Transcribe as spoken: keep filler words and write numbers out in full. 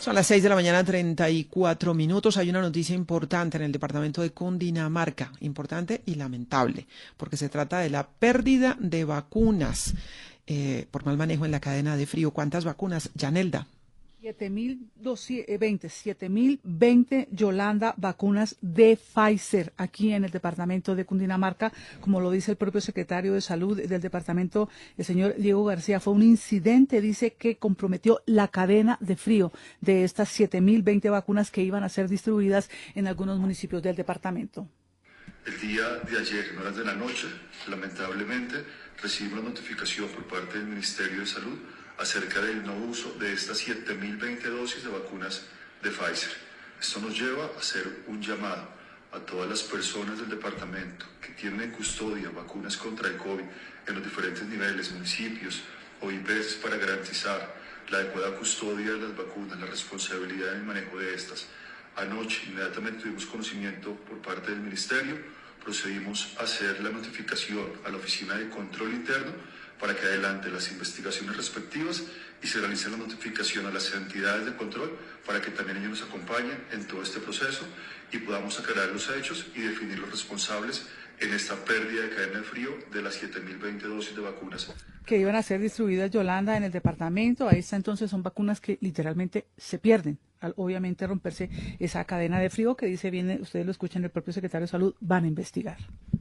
Son las seis de la mañana, treinta y cuatro minutos. Hay una noticia importante en el departamento de Cundinamarca, importante y lamentable, porque se trata de la pérdida de vacunas eh, por mal manejo en la cadena de frío. ¿Cuántas vacunas, Yanelda? siete mil veinte, Yolanda, vacunas de Pfizer aquí en el departamento de Cundinamarca, como lo dice el propio secretario de Salud del departamento, el señor Diego García. Fue un incidente, dice, que comprometió la cadena de frío de estas siete mil veinte vacunas que iban a ser distribuidas en algunos municipios del departamento. El día de ayer, en horas de la noche, lamentablemente, recibimos notificación por parte del Ministerio de Salud acerca del no uso de estas siete mil veinte dosis de vacunas de Pfizer. Esto nos lleva a hacer un llamado a todas las personas del departamento que tienen en custodia vacunas contra el COVID en los diferentes niveles, municipios o I P S, para garantizar la adecuada custodia de las vacunas, la responsabilidad en el manejo de estas. Anoche, inmediatamente tuvimos conocimiento por parte del Ministerio, procedimos a hacer la notificación a la Oficina de Control Interno para que adelante las investigaciones respectivas y se realice la notificación a las entidades de control para que también ellos nos acompañen en todo este proceso y podamos aclarar los hechos y definir los responsables en esta pérdida de cadena de frío de las siete mil veinte dosis de vacunas que iban a ser distribuidas, Yolanda, en el departamento. Ahí está, entonces son vacunas que literalmente se pierden al obviamente romperse esa cadena de frío que, dice bien, ustedes lo escuchan, el propio secretario de Salud, van a investigar.